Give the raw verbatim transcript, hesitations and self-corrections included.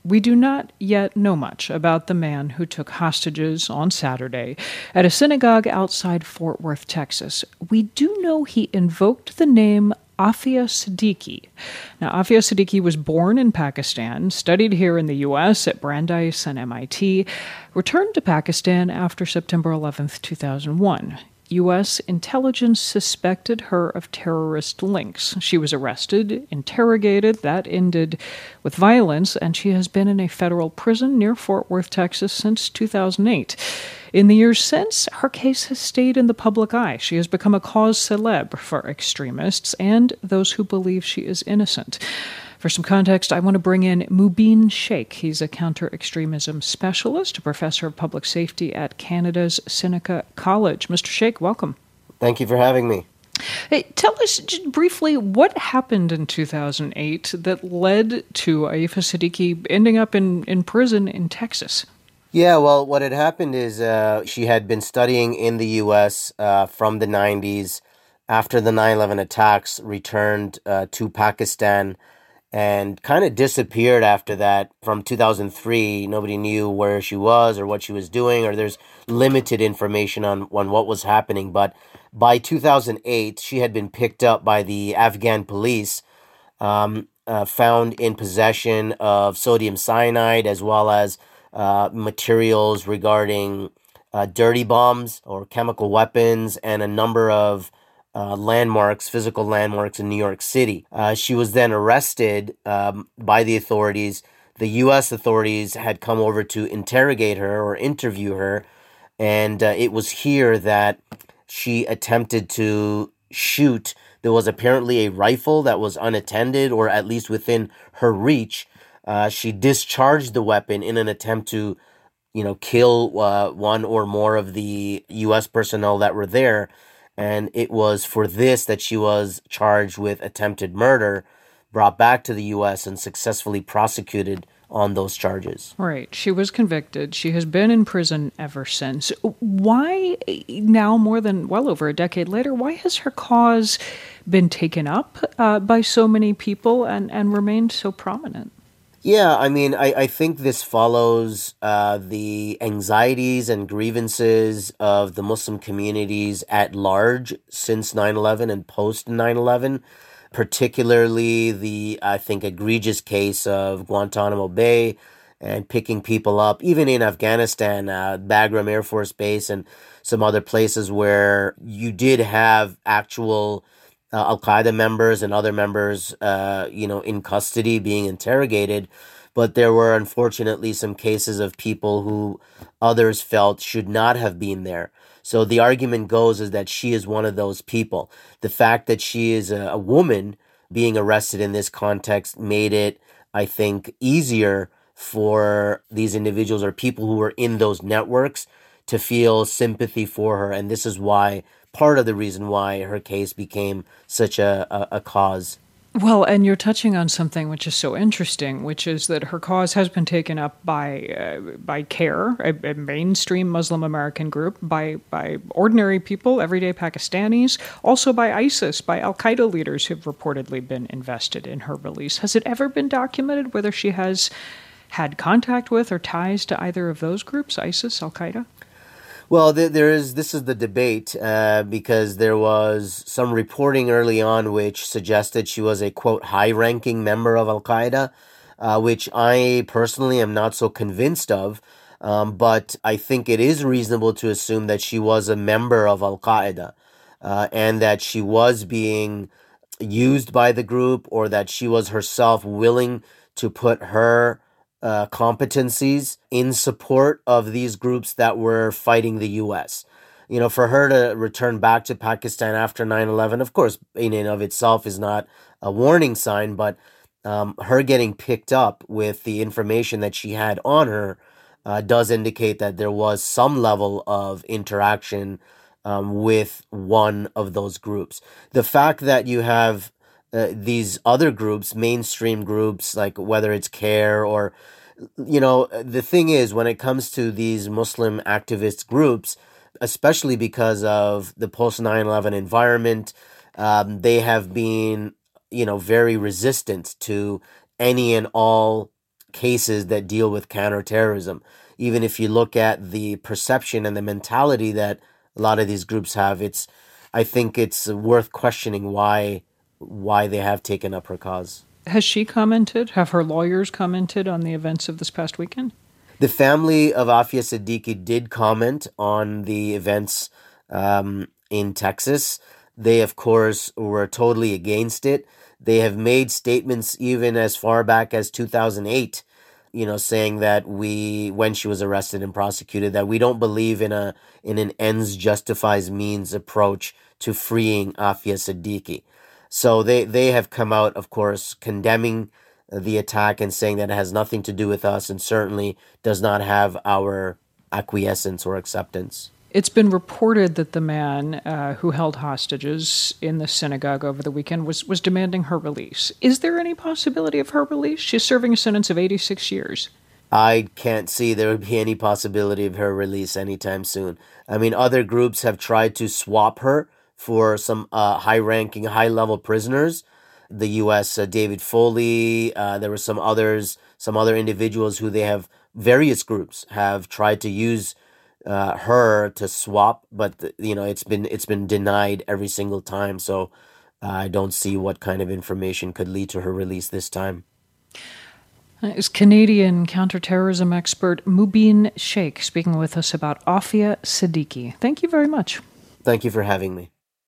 We do not yet know much about the man who took hostages on Saturday at a synagogue outside Fort Worth, Texas. We do know he invoked the name Afia Siddiqui. Now, Afia Siddiqui was born in Pakistan, studied here in the U S at Brandeis and M I T, returned to Pakistan after September eleventh, two thousand one. U S intelligence suspected her of terrorist links. She was arrested, interrogated. That ended with violence, and she has been in a federal prison near Fort Worth, Texas since two thousand eight. In the years since, her case has stayed in the public eye. She has become a cause célèbre for extremists and those who believe she is innocent. For some context, I want to bring in Mubin Sheikh. He's a counter-extremism specialist, a professor of public safety at Canada's Seneca College. Mister Sheikh, welcome. Thank you for having me. Hey, tell us just briefly what happened in two thousand eight that led to Afia Siddiqui ending up in, in prison in Texas. Yeah, well, what had happened is uh, she had been studying in the U S uh, from the nineties. After the nine eleven attacks, returned uh, to Pakistan and kind of disappeared after that. From two thousand three, nobody knew where she was or what she was doing, or there's limited information on, on what was happening. But by two thousand eight, she had been picked up by the Afghan police, um, uh, found in possession of sodium cyanide as well as uh, materials regarding uh, dirty bombs or chemical weapons and a number of Uh, landmarks, physical landmarks in New York City. Uh, she was then arrested um, by the authorities. The U S authorities had come over to interrogate her or interview her, and uh, it was here that she attempted to shoot. There was apparently a rifle that was unattended, or at least within her reach. Uh, she discharged the weapon in an attempt to, you know, kill uh, one or more of the U S personnel that were there. And it was for this that she was charged with attempted murder, brought back to the U S and successfully prosecuted on those charges. Right. She was convicted. She has been in prison ever since. Why, now more than well over a decade later, why has her cause been taken up uh, by so many people and, and remained so prominent? Yeah, I mean, I, I think this follows uh, the anxieties and grievances of the Muslim communities at large since nine eleven and post nine eleven, particularly the, I think, egregious case of Guantanamo Bay and picking people up, even in Afghanistan, uh, Bagram Air Force Base and some other places where you did have actual Uh, Al-Qaeda members and other members, uh, you know, in custody being interrogated. But there were unfortunately some cases of people who others felt should not have been there. So the argument goes is that she is one of those people. The fact that she is a, a woman being arrested in this context made it, I think, easier for these individuals or people who were in those networks to feel sympathy for her. And this is why part of the reason why her case became such a, a, a cause. Well, and you're touching on something which is so interesting, which is that her cause has been taken up by uh, by CARE, a, a mainstream Muslim American group, by, by ordinary people, everyday Pakistanis, also by ISIS, by Al-Qaeda leaders who've reportedly been invested in her release. Has it ever been documented whether she has had contact with or ties to either of those groups, ISIS, Al-Qaeda? Well, there is. This is the debate uh, because there was some reporting early on which suggested she was a, quote, high-ranking member of Al-Qaeda, uh, which I personally am not so convinced of. Um, but I think it is reasonable to assume that she was a member of Al-Qaeda uh, and that she was being used by the group, or that she was herself willing to put her Uh, competencies in support of these groups that were fighting the U S. You know, for her to return back to Pakistan after nine eleven, of course, in and of itself is not a warning sign, but um, her getting picked up with the information that she had on her uh, does indicate that there was some level of interaction um, with one of those groups. The fact that you have Uh, these other groups, mainstream groups, like whether it's CARE or, you know, the thing is, when it comes to these Muslim activist groups, especially because of the post nine eleven environment, um, they have been, you know, very resistant to any and all cases that deal with counterterrorism. Even if you look at the perception and the mentality that a lot of these groups have, it's, I think it's worth questioning why, why they have taken up her cause. Has she commented? Have her lawyers commented on the events of this past weekend? The family of Afia Siddiqui did comment on the events um, in Texas. They, of course, were totally against it. They have made statements even as far back as two thousand eight, you know, saying that we, when she was arrested and prosecuted, that we don't believe in a in an ends justifies means approach to freeing Afia Siddiqui. So they, they have come out, of course, condemning the attack and saying that it has nothing to do with us and certainly does not have our acquiescence or acceptance. It's been reported that the man uh, who held hostages in the synagogue over the weekend was, was demanding her release. Is there any possibility of her release? She's serving a sentence of eighty-six years. I can't see there would be any possibility of her release anytime soon. I mean, other groups have tried to swap her for some uh, high-ranking, high-level prisoners. The U S, uh, David Foley, uh, there were some others, some other individuals who they have, various groups have tried to use uh, her to swap, but you know it's been it's been denied every single time. So uh, I don't see what kind of information could lead to her release this time. Is Canadian counterterrorism expert Mubin Sheikh speaking with us about Afia Siddiqui. Thank you very much. Thank you for having me.